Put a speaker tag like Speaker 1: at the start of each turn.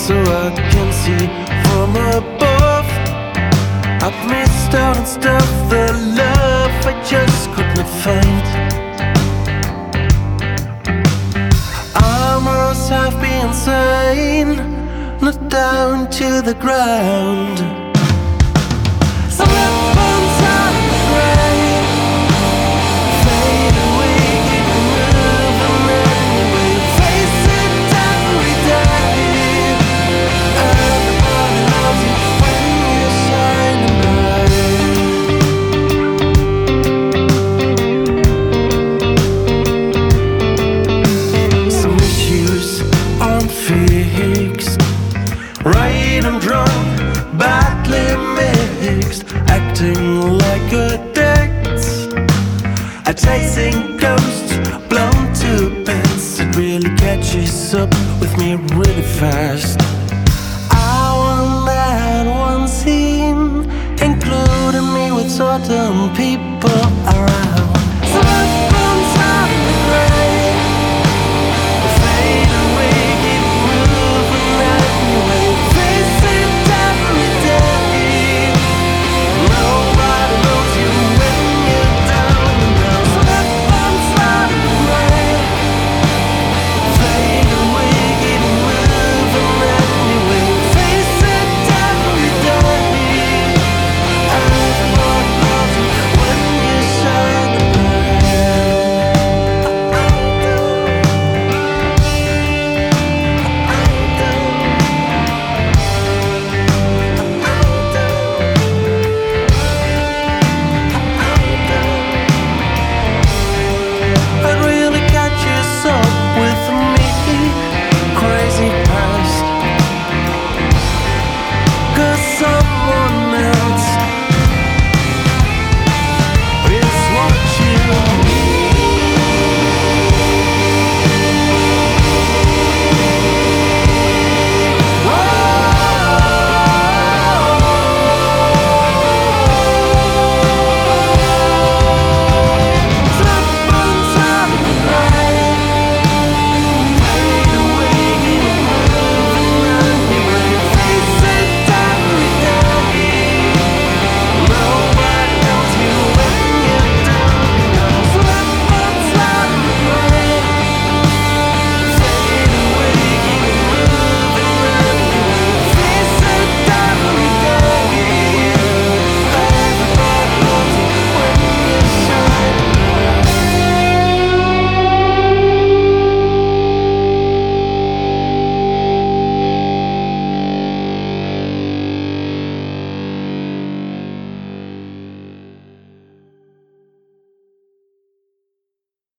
Speaker 1: so I can see from above. I've missed out on stuff, the love I just could not find. I must have been insane, not down to the ground. Some weapons are afraid, fade away, keep moving anyway. Face it every day. Everybody loves you when you're shining bright. Some issues aren't fixed, right and wrong, badly mixed, acting like addicts, chasing ghosts, blown to bits. It really catches up with me really fast. I want that one scene, including me with certain people around.